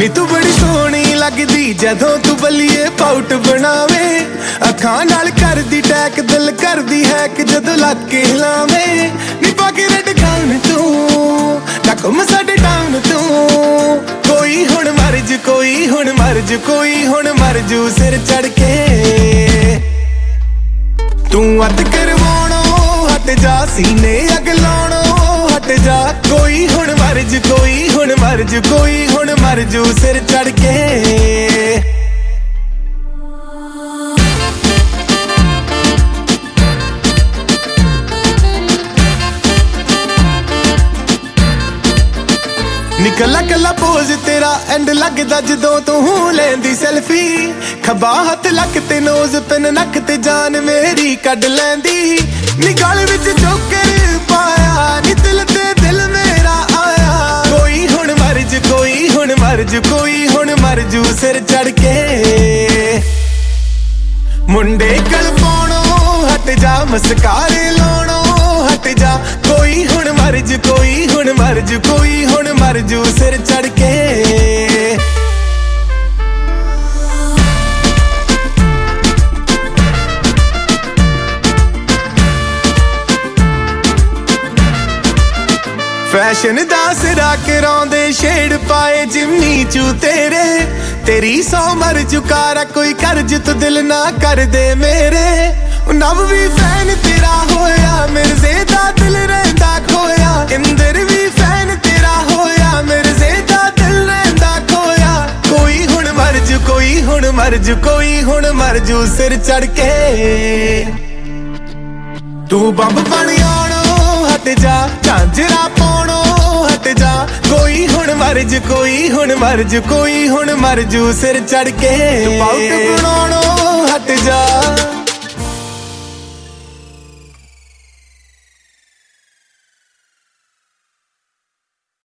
ਨੀ ਤੂੰ ਬੜੀ ਸੋਹਣੀ ਲੱਗਦੀ ਜਦੋਂ ਤੂੰ ਬੱਲੀਏ ਪਾਊਟ ਬਣਾਵੇ ਅੱਖਾਂ ਨਾਲ ਕਰਦੀ ਟੈਕ ਦਿਲ ਕਰਦੀ ਹੈ ਕਿ ਜਦੋਂ ਲੱਗ ਕੇ ਹਿਲਾਵੇਂ ਨੀ ਪਾ ਕੇ ਰੈਡ ਗਾਊਨ ਤੂੰ ਟੱਕਮ ਸਾਡੇ ਟਾਊਨ ਤੂੰ ਕੋਈ ਹੁਣ ਮਰ ਜੂ ਕੋਈ ਹੁਣ ਮਰ ਜੂ ਕੋਈ ਹੁਣ ਮਰ ਜੂ ਸਿਰ ਚੜ ਕੇ ਤੂੰ ਅੱਤ ਕਰਵਾਉਣੋਂ ਹਟ ਜਾ ਸੀਨੇ ਅੱਗ ਲਾਉਣੋਂ ਹਟ ਜਾ ਕੋਈ ਹੁਣ ਮਰ ਜੂ ਕੋਈ ਹੁਣ ਮਰ ਜੂ ਕੋਈ ਹੁਣ ਮਰ ਜੂ ਸਿਰ ਚੜ ਕੇ ਨਿਕਲਾ ਕੱਲਾ ਪੋਜ਼ ਤੇਰਾ ਐਂਡ ਲੱਗਦਾ ਜਦੋਂ ਤੂੰ ਲੈਂਦੀ ਸੈਲਫੀ ਖੱਬਾ ਹੱਥ ਲੱਕ ਤੇ ਨੋਜ਼ ਪੈਨ ਨੱਕ ਤੇ ਜਾਨ ਮੇਰੀ ਕੱਢ ਲੈਂਦੀ ਨੀ ਗਲ ਵਿੱਚ ਜੋਕਰ ਪਾਇਆ ਨੀ ਦਿਲ ਤੇ ਦਿਲ ਮੇਰਾ ਆਇਆ ਕੋਈ ਹੁਣ ਮਰ ਜੂ ਕੋਈ ਹੁਣ ਮਰ ਜੂ ਕੋਈ ਹੁਣ ਮਰ ਜੂ ਸਿਰ ਚੜ ਕੇ ਮੁੰਡੇ ਗਲ ਪਾਉਣੋਂ ਹਟ ਜਾ ਮਸਕਾਰੇ ਲਾਉਣੋਂ ਹਟ ਜਾ ਕੋਈ ਹੁਣ ਮਰ ਜੂ ਕੋਈ ਹੁਣ ਮਰ ਜੂ ਕੋਈ ਹੁਣ ਮਰ ਜੂ ਸਿਰ ਚੜ ਕੇ ਫੈਸ਼ਨ ਦਾ ਸਿਰਾ ਕਰਾਉਂਦੇ ਸ਼ੇਡ ਪਾਏ ਜਿੰਨੀ ਚੂ ਤੇਰੀ ਸੌ ਮਰ ਚੁਕਾਰਾ ਕੋਈ ਕਰਜ ਤੂੰ ਦਿਲ ਨਾ ਕਰ ਦੇ ਮੇਰੇ ਨਵ ਵੀ ਫੈਨ ਤੇਰਾ ਹੋਇਆ ਮਿਰਜ਼ੇ ਦਾ ਦਿਲ ਰਹਿੰਦਾ ਖੋਇਆ ਇੰਦਰ ਵੀ ਫੈਨ ਤੇਰਾ ਹੋਇਆ ਮਿਰਜ਼ੇ ਦਾ ਦਿਲ ਰਹਿੰਦਾ ਖੋਇਆ ਕੋਈ ਹੁਣ ਮਰ ਜੂ ਕੋਈ ਹੁਣ ਮਰ ਜੂ ਕੋਈ ਹੁਣ ਮਰ ਜੂ ਸਿਰ ਚੜ ਕੇ ਤੂੰ ਬੰਬ ਬਣ ਆਉਣੋਂ ਹਟ ਜਾ ਝਾਂਜਰਾ ਪਾਉਣੋਂ ਹਟ ਜਾ ਕੋਈ ਹੁਣ ਮਰ ਜੂ ਕੋਈ ਹੁਣ ਮਰ ਜੂ ਕੋਈ ਹੁਣ ਮਰ ਜੂ ਸਿਰ ਚੜ ਕੇ ਤੂੰ ਪਾਊਟ ਬਣਾਉਣੋਂ ਹਟ ਜਾ